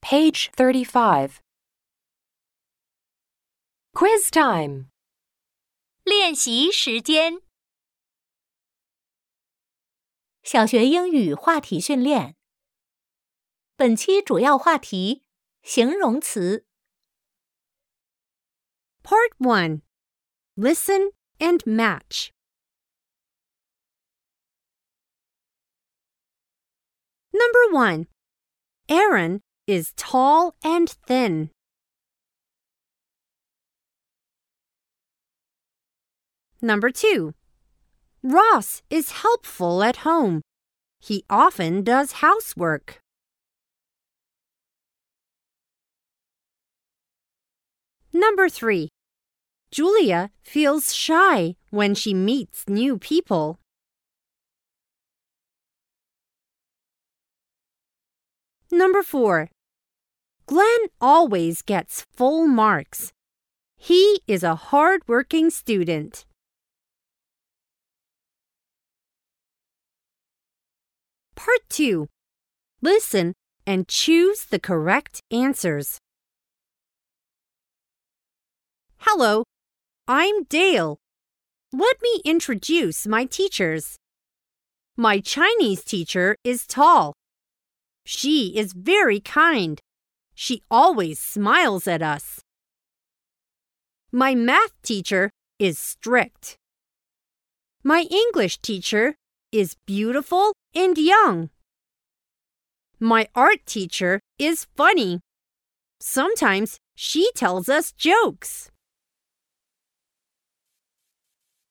Page 35. Quiz time. 练习时间。 小学英语话题训练。本期主要话题：形容词。 Part 1. Listen and match. Number 1. Aaron is tall and thin. Number 2. Ross is helpful at home. He often does housework. Number 3. Julia feels shy when she meets new people. Number 4. Glenn always gets full marks. He is a hard-working student. Part 2. Listen and choose the correct answers. Hello, I'm Dale. Let me introduce my teachers. My Chinese teacher is tall. She is very kind. She always smiles at us. My math teacher is strict. My English teacher is beautiful and young. My art teacher is funny. Sometimes she tells us jokes.